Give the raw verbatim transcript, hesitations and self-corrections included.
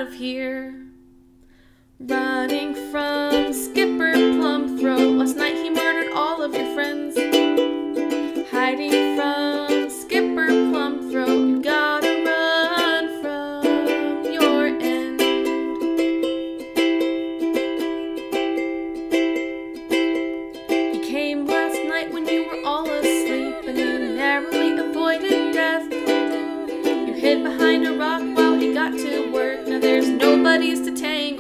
out of here. Running from Skipper Plumthroat. Last night he murdered all of your friends. Hiding from Skipper Plumthroat. You gotta run from your end. He came last night when you were all asleep, and you narrowly avoided death. You hid behind a rock while he got to work. Now there's nobody's to tame